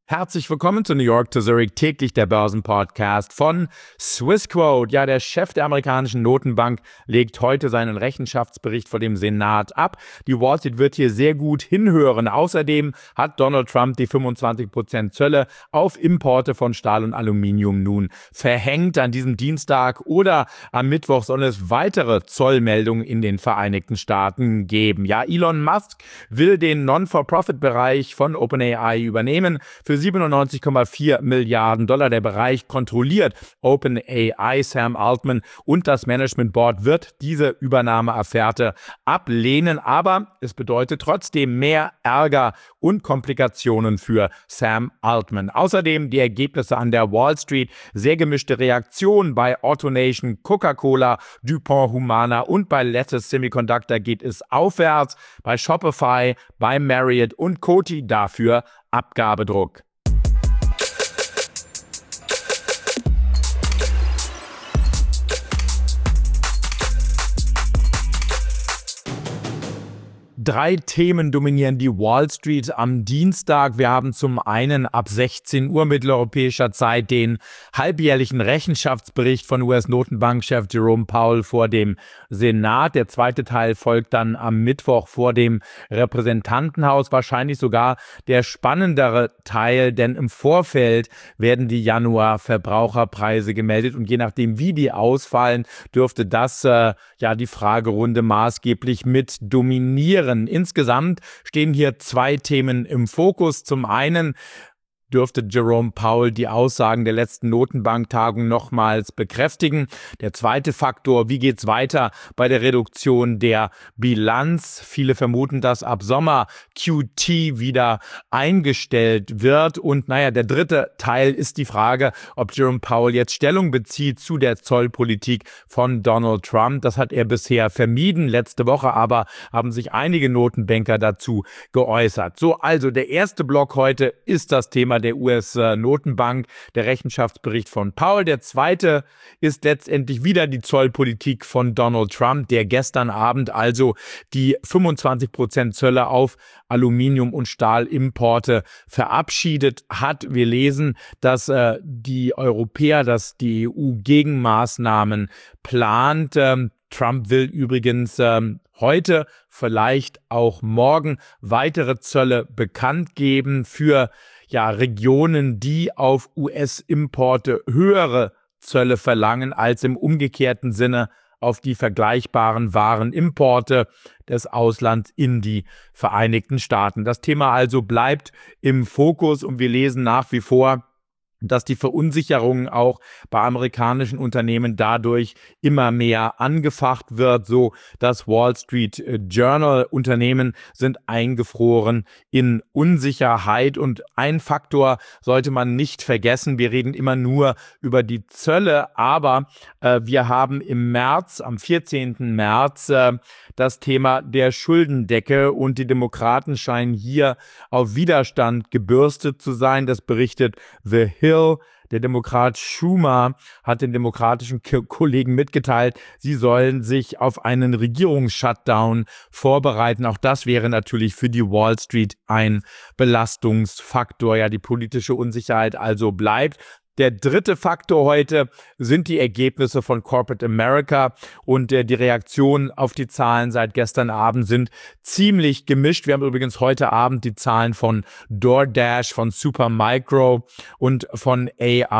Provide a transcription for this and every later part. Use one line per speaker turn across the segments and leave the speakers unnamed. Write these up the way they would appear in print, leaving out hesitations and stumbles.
Herzlich willkommen zu New York to Zurich, täglich der Börsenpodcast von Swissquote. Ja, der Chef der amerikanischen Notenbank legt heute seinen Rechenschaftsbericht vor dem Senat ab. Die Wall Street wird hier sehr gut hinhören. Außerdem hat Donald Trump die 25% Zölle auf Importe von Stahl und Aluminium nun verhängt. An diesem Dienstag oder am Mittwoch soll es weitere Zollmeldungen in den Vereinigten Staaten geben. Ja, Elon Musk will den Non-for-Profit-Bereich von OpenAI übernehmen. Für 97,4 Milliarden Dollar. Der Bereich kontrolliert OpenAI. Sam Altman und das Management Board wird diese Übernahmeaffäre ablehnen, aber es bedeutet trotzdem mehr Ärger und Komplikationen für Sam Altman. Außerdem die Ergebnisse an der Wall Street, sehr gemischte Reaktionen bei AutoNation, Coca-Cola, DuPont, Humana und bei Lattice Semiconductor geht es aufwärts, bei Shopify, bei Marriott und Coty dafür Abgabedruck. Drei Themen dominieren die Wall Street am Dienstag. Wir haben zum einen ab 16 Uhr mitteleuropäischer Zeit den halbjährlichen Rechenschaftsbericht von US-Notenbankchef Jerome Powell vor dem Senat. Der zweite Teil folgt dann am Mittwoch vor dem Repräsentantenhaus. Wahrscheinlich sogar der spannendere Teil, denn im Vorfeld werden die Januar-Verbraucherpreise gemeldet und je nachdem, wie die ausfallen, dürfte das die Fragerunde maßgeblich mit dominieren. Insgesamt stehen hier zwei Themen im Fokus. Zum einen dürfte Jerome Powell die Aussagen der letzten Notenbanktagung nochmals bekräftigen. Der zweite Faktor, wie geht's weiter bei der Reduktion der Bilanz? Viele vermuten, dass ab Sommer QT wieder eingestellt wird. Und der dritte Teil ist die Frage, ob Jerome Powell jetzt Stellung bezieht zu der Zollpolitik von Donald Trump. Das hat er bisher vermieden. Letzte Woche aber haben sich einige Notenbanker dazu geäußert. So, also der erste Block heute ist das Thema der US-Notenbank, der Rechenschaftsbericht von Powell. Der zweite ist letztendlich wieder die Zollpolitik von Donald Trump, der gestern Abend also die 25% Zölle auf Aluminium- und Stahlimporte verabschiedet hat. Wir lesen, dass die Europäer, dass die EU Gegenmaßnahmen plant. Trump will übrigens heute, vielleicht auch morgen, weitere Zölle bekannt geben für Regionen, die auf US-Importe höhere Zölle verlangen als im umgekehrten Sinne auf die vergleichbaren Warenimporte des Auslands in die Vereinigten Staaten. Das Thema also bleibt im Fokus und wir lesen nach wie vor, dass die Verunsicherung auch bei amerikanischen Unternehmen dadurch immer mehr angefacht wird, so das Wall Street Journal. Unternehmen sind eingefroren in Unsicherheit und ein Faktor sollte man nicht vergessen. Wir reden immer nur über die Zölle, aber wir haben im März, am 14. März, das Thema der Schuldendecke und die Demokraten scheinen hier auf Widerstand gebürstet zu sein. Das berichtet The Hill. Der Demokrat Schumer hat den demokratischen Kollegen mitgeteilt, sie sollen sich auf einen Regierungsshutdown vorbereiten. Auch das wäre natürlich für die Wall Street ein Belastungsfaktor. Ja, die politische Unsicherheit also bleibt. Der dritte Faktor heute sind die Ergebnisse von Corporate America und die Reaktionen auf die Zahlen seit gestern Abend sind ziemlich gemischt. Wir haben übrigens heute Abend die Zahlen von DoorDash, von Supermicro und von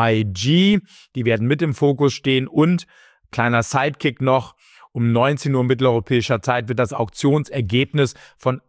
AIG. Die werden mit im Fokus stehen und kleiner Sidekick noch. Um 19 Uhr mitteleuropäischer Zeit wird das Auktionsergebnis von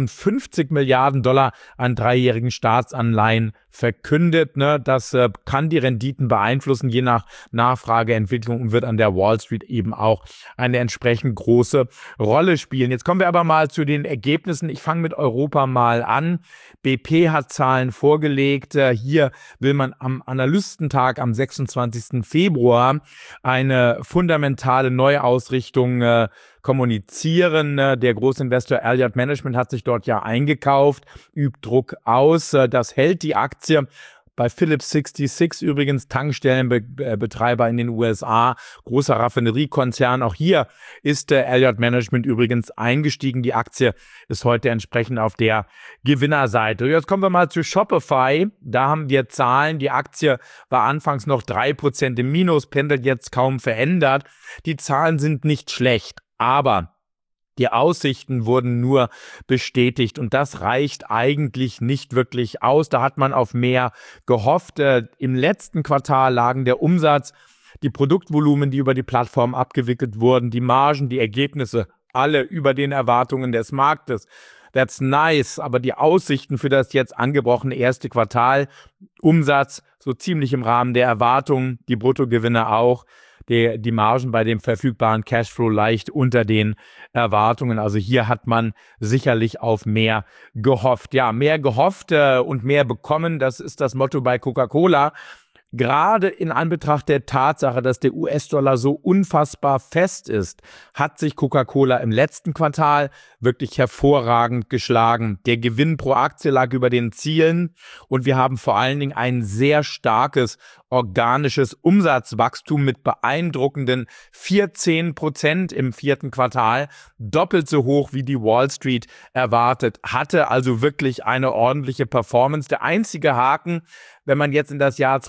58 Milliarden Dollar an dreijährigen Staatsanleihen verkündet. Das kann die Renditen beeinflussen, je nach Nachfrageentwicklung und wird an der Wall Street eben auch eine entsprechend große Rolle spielen. Jetzt kommen wir aber mal zu den Ergebnissen. Ich fange mit Europa mal an. BP hat Zahlen vorgelegt. Hier will man am Analystentag am 26. Februar eine fundamentale Neuausrichtung kommunizieren. Der Großinvestor Elliott Management hat sich dort ja eingekauft, übt Druck aus. Das hält die Aktie Bei Phillips 66 übrigens, Tankstellenbetreiber in den USA, großer Raffineriekonzern. Auch hier ist Elliott Management übrigens eingestiegen. Die Aktie ist heute entsprechend auf der Gewinnerseite. Jetzt kommen wir mal zu Shopify. Da haben wir Zahlen. Die Aktie war anfangs noch 3% im Minus, pendelt jetzt kaum verändert. Die Zahlen sind nicht schlecht, aber die Aussichten wurden nur bestätigt und das reicht eigentlich nicht wirklich aus. Da hat man auf mehr gehofft. Im letzten Quartal lagen der Umsatz, die Produktvolumen, die über die Plattform abgewickelt wurden, die Margen, die Ergebnisse, alle über den Erwartungen des Marktes. That's nice, aber die Aussichten für das jetzt angebrochene erste Quartal, Umsatz so ziemlich im Rahmen der Erwartungen, die Bruttogewinne auch, die Margen bei dem verfügbaren Cashflow leicht unter den Erwartungen. Also hier hat man sicherlich auf mehr gehofft. Ja, mehr gehofft und mehr bekommen, das ist das Motto bei Coca-Cola. Gerade in Anbetracht der Tatsache, dass der US-Dollar so unfassbar fest ist, hat sich Coca-Cola im letzten Quartal wirklich hervorragend geschlagen. Der Gewinn pro Aktie lag über den Zielen und wir haben vor allen Dingen ein sehr starkes organisches Umsatzwachstum mit beeindruckenden 14% im vierten Quartal, doppelt so hoch wie die Wall Street erwartet hatte, also wirklich eine ordentliche Performance. Der einzige Haken, wenn man jetzt in das Jahr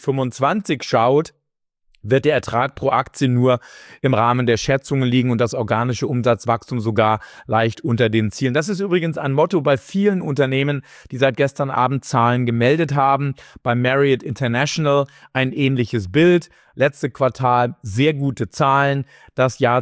2025 schaut, wird der Ertrag pro Aktie nur im Rahmen der Schätzungen liegen und das organische Umsatzwachstum sogar leicht unter den Zielen. Das ist übrigens ein Motto bei vielen Unternehmen, die seit gestern Abend Zahlen gemeldet haben. Bei Marriott International ein ähnliches Bild. Letzte Quartal sehr gute Zahlen. Das Jahr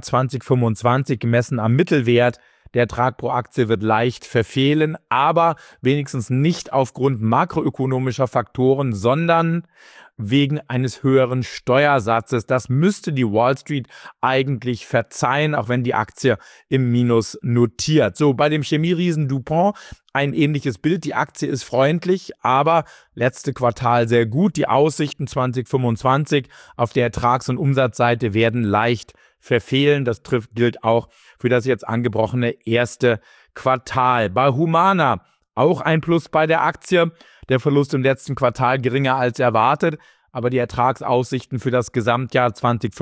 2025 gemessen am Mittelwert. Der Ertrag pro Aktie wird leicht verfehlen, aber wenigstens nicht aufgrund makroökonomischer Faktoren, sondern wegen eines höheren Steuersatzes. Das müsste die Wall Street eigentlich verzeihen, auch wenn die Aktie im Minus notiert. So, bei dem Chemieriesen DuPont ein ähnliches Bild. Die Aktie ist freundlich, aber letzte Quartal sehr gut. Die Aussichten 2025 auf der Ertrags- und Umsatzseite werden leicht verfehlen. Das gilt auch für das jetzt angebrochene erste Quartal. Bei Humana auch ein Plus bei der Aktie. Der Verlust im letzten Quartal geringer als erwartet, aber die Ertragsaussichten für das Gesamtjahr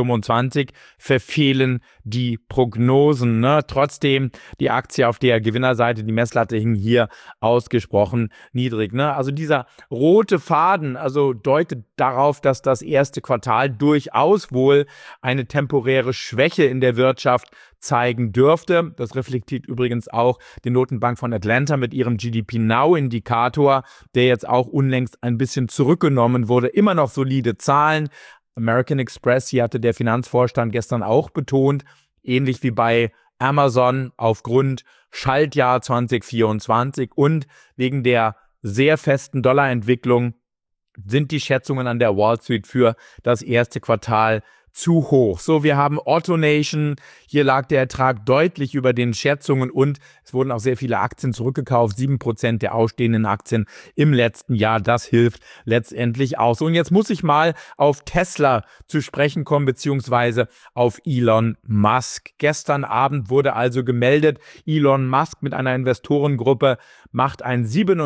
2025 verfehlen die Prognosen. Trotzdem die Aktie auf der Gewinnerseite, die Messlatte hing hier ausgesprochen niedrig. Also dieser rote Faden deutet darauf, dass das erste Quartal durchaus wohl eine temporäre Schwäche in der Wirtschaft zeigen dürfte. Das reflektiert übrigens auch die Notenbank von Atlanta mit ihrem GDP-Now-Indikator, der jetzt auch unlängst ein bisschen zurückgenommen wurde. Immer noch solide Zahlen. American Express, hier hatte der Finanzvorstand gestern auch betont, ähnlich wie bei Amazon aufgrund Schaltjahr 2024 und wegen der sehr festen Dollarentwicklung sind die Schätzungen an der Wall Street für das erste Quartal zu hoch. So, wir haben AutoNation. Hier lag der Ertrag deutlich über den Schätzungen und es wurden auch sehr viele Aktien zurückgekauft. 7% der ausstehenden Aktien im letzten Jahr. Das hilft letztendlich aus. Und jetzt muss ich mal auf Tesla zu sprechen kommen, beziehungsweise auf Elon Musk. Gestern Abend wurde also gemeldet, Elon Musk mit einer Investorengruppe macht ein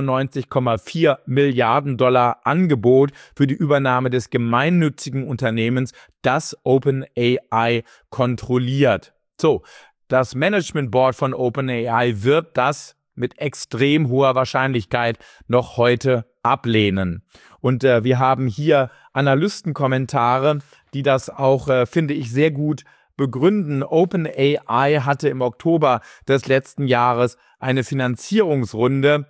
97,4 Milliarden Dollar Angebot für die Übernahme des gemeinnützigen Unternehmens, das OpenAI kontrolliert. So, das Management Board von OpenAI wird das mit extrem hoher Wahrscheinlichkeit noch heute ablehnen. Und wir haben hier Analystenkommentare, die das auch, finde ich, sehr gut begründen. OpenAI hatte im Oktober des letzten Jahres eine Finanzierungsrunde,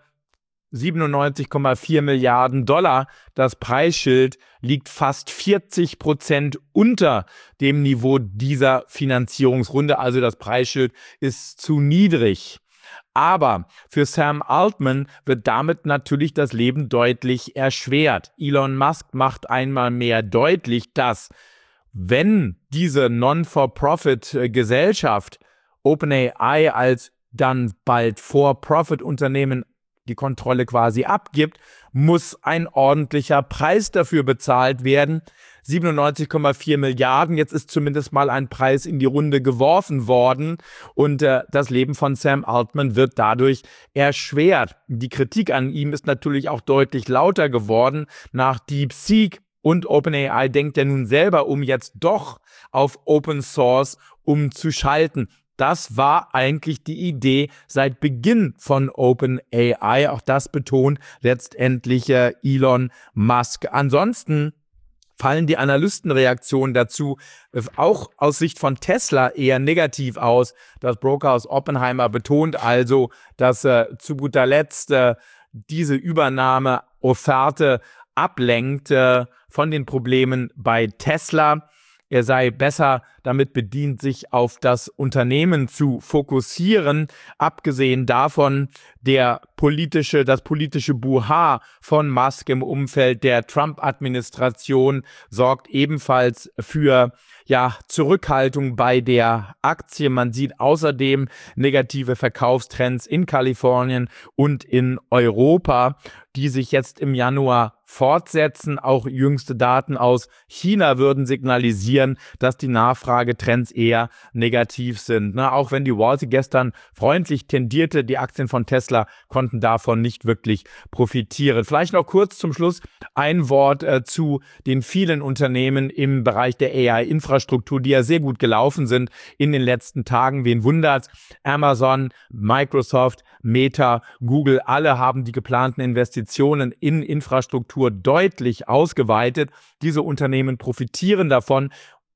97,4 Milliarden Dollar. Das Preisschild liegt fast 40% unter dem Niveau dieser Finanzierungsrunde. Also das Preisschild ist zu niedrig. Aber für Sam Altman wird damit natürlich das Leben deutlich erschwert. Elon Musk macht einmal mehr deutlich, dass wenn diese Non-for-Profit-Gesellschaft OpenAI als dann bald For-Profit-Unternehmen die Kontrolle quasi abgibt, muss ein ordentlicher Preis dafür bezahlt werden. 97,4 Milliarden, jetzt ist zumindest mal ein Preis in die Runde geworfen worden und das Leben von Sam Altman wird dadurch erschwert. Die Kritik an ihm ist natürlich auch deutlich lauter geworden. Nach DeepSeek und OpenAI denkt er nun selber, um jetzt doch auf Open Source umzuschalten. Das war eigentlich die Idee seit Beginn von OpenAI. Auch das betont letztendlich Elon Musk. Ansonsten fallen die Analystenreaktionen dazu auch aus Sicht von Tesla eher negativ aus. Das Brokerhaus Oppenheimer betont also, dass zu guter Letzt diese Übernahmeofferte ablenkt von den Problemen bei Tesla. Er sei besser damit bedient, sich auf das Unternehmen zu fokussieren. Abgesehen davon, das politische Buhar von Musk im Umfeld der Trump-Administration sorgt ebenfalls für Zurückhaltung bei der Aktie. Man sieht außerdem negative Verkaufstrends in Kalifornien und in Europa, die sich jetzt im Januar fortsetzen. Auch jüngste Daten aus China würden signalisieren, dass die Nachfragetrends eher negativ sind. Auch wenn die Wall Street gestern freundlich tendierte, die Aktien von Tesla konnten davon nicht wirklich profitieren. Vielleicht noch kurz zum Schluss ein Wort zu den vielen Unternehmen im Bereich der AI-Infrastruktur, die ja sehr gut gelaufen sind in den letzten Tagen. Wen wundert's? Amazon, Microsoft, Meta, Google, alle haben die geplanten Investitionen in Infrastruktur deutlich ausgeweitet. Diese Unternehmen profitieren davon.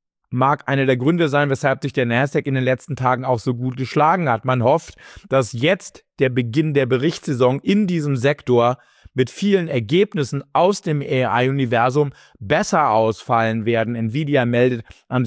Mag einer der Gründe sein, weshalb sich der Nasdaq in den letzten Tagen auch so gut geschlagen hat. Man hofft, dass jetzt der Beginn der Berichtssaison in diesem Sektor mit vielen Ergebnissen aus dem AI-Universum besser ausfallen werden. Nvidia meldet am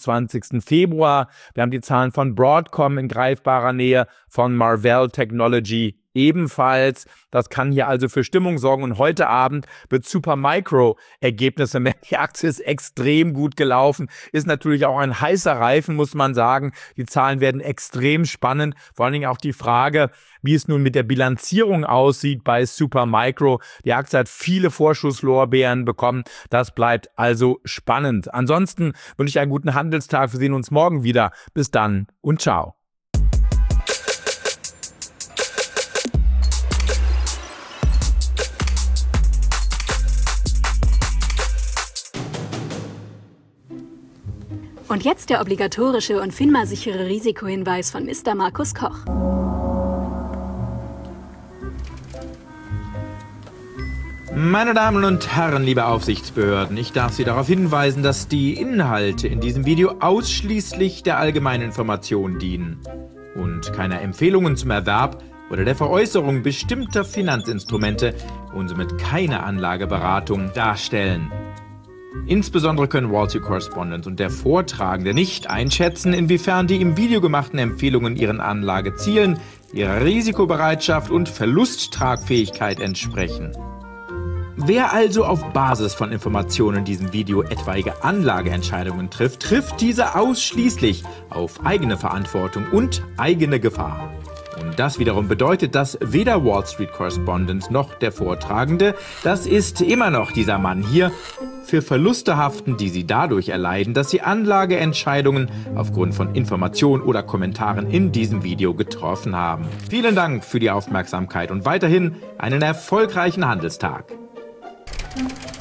26. Februar. Wir haben die Zahlen von Broadcom in greifbarer Nähe, von Marvell Technology ebenfalls. Das kann hier also für Stimmung sorgen. Und heute Abend wird Supermicro Ergebnisse. Die Aktie ist extrem gut gelaufen. Ist natürlich auch ein heißer Reifen, muss man sagen. Die Zahlen werden extrem spannend. Vor allen Dingen auch die Frage, wie es nun mit der Bilanzierung aussieht bei Supermicro. Die Aktie hat viele Vorschusslorbeeren bekommen. Das bleibt also spannend. Ansonsten wünsche ich einen guten Handelstag. Wir sehen uns morgen wieder. Bis dann und ciao.
Und jetzt der obligatorische und FINMA-sichere Risikohinweis von Mr. Markus Koch.
Meine Damen und Herren, liebe Aufsichtsbehörden, ich darf Sie darauf hinweisen, dass die Inhalte in diesem Video ausschließlich der allgemeinen Information dienen und keine Empfehlungen zum Erwerb oder der Veräußerung bestimmter Finanzinstrumente und somit keine Anlageberatung darstellen. Insbesondere können Wall Street Correspondent und der Vortragende nicht einschätzen, inwiefern die im Video gemachten Empfehlungen ihren Anlagezielen, ihrer Risikobereitschaft und Verlusttragfähigkeit entsprechen. Wer also auf Basis von Informationen in diesem Video etwaige Anlageentscheidungen trifft, trifft diese ausschließlich auf eigene Verantwortung und eigene Gefahr. Und das wiederum bedeutet, dass weder Wall Street Correspondent noch der Vortragende, das ist immer noch dieser Mann hier, für Verluste haften, die sie dadurch erleiden, dass sie Anlageentscheidungen aufgrund von Informationen oder Kommentaren in diesem Video getroffen haben. Vielen Dank für die Aufmerksamkeit und weiterhin einen erfolgreichen Handelstag.